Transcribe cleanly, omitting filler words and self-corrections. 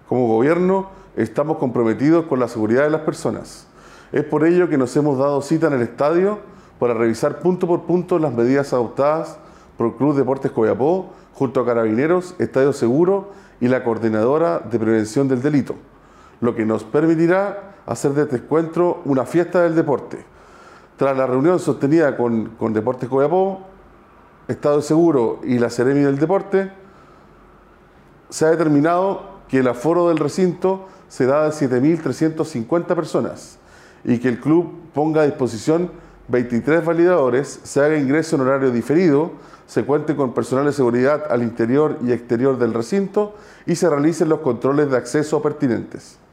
Como gobierno, estamos comprometidos con la seguridad de las personas. Es por ello que nos hemos dado cita en el estadio para revisar punto por punto las medidas adoptadas por Club Deportes Copiapó, junto a Carabineros, Estadio Seguro y la Coordinadora de Prevención del Delito, lo que nos permitirá hacer de este encuentro una fiesta del deporte. Tras la reunión sostenida con Deportes Copiapó, Estado Seguro y la Seremi del Deporte, se ha determinado que el aforo del recinto será de 7.350 personas y que el club ponga a disposición 23 validadores, se haga ingreso en horario diferido, se cuente con personal de seguridad al interior y exterior del recinto y se realicen los controles de acceso pertinentes.